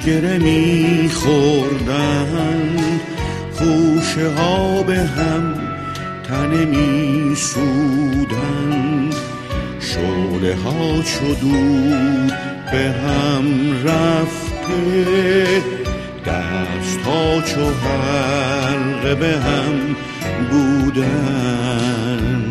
گره می خوردند، خوشه ها به هم تنه می سودند، شعله ها چو دود به هم رفته، دست ها چو حلقه به هم بودند.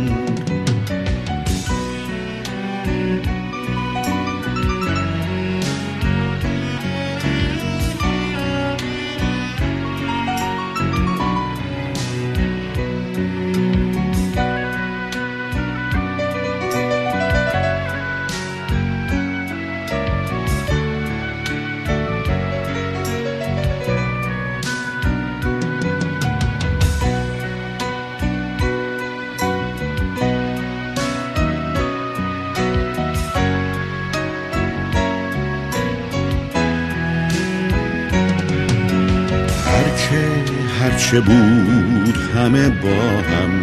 هرچه بود همه با هم،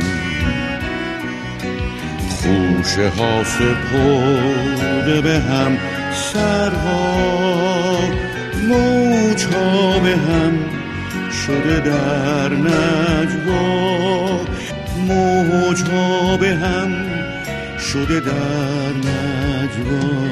خوشه ها سپرده به هم، سرها موج ها به هم شده در نجوا، موج ها به هم شده در نجوا.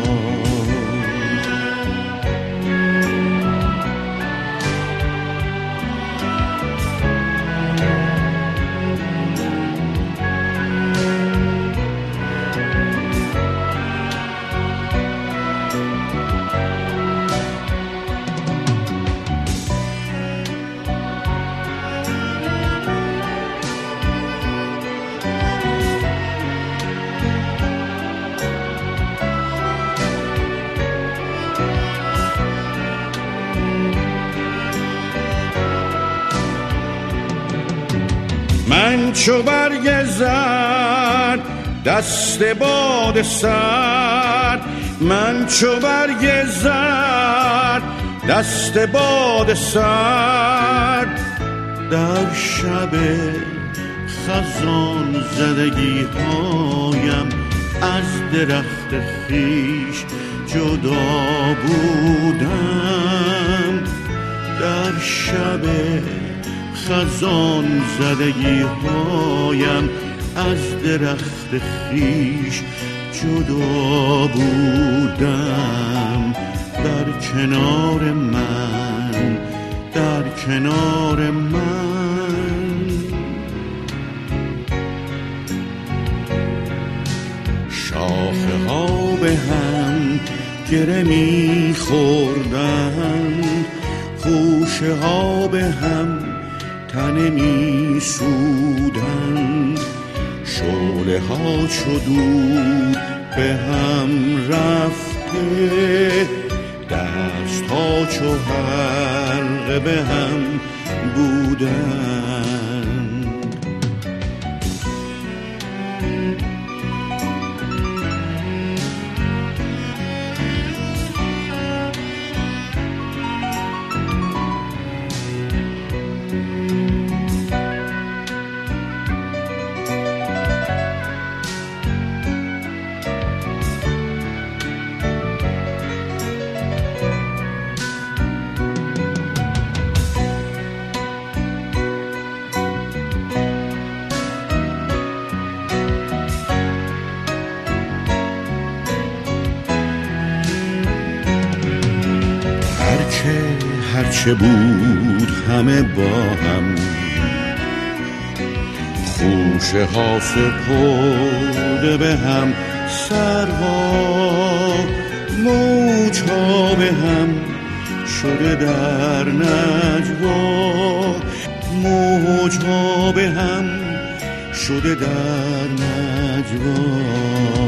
من چو برگ زرد دست باد سرد، من چو برگ زرد دست باد سرد، در شب خزان زدگی هایم از درخت خویش جدا بودم، در شب خزان زدگی هایم از درخت خویش جدا بودم. در کنار من، در کنار من، شاخه ها به هم گره می خوردند، خوشه ها به هم تنه می سودند، شعله ها چو دود به هم رفته، دست ها چو حلقه به هم بودند. هرچه بود همه با هم، خوشه ها سپرده به هم، سرها موج ها به هم شده در نجوا، موج ها به هم شده در نجوا.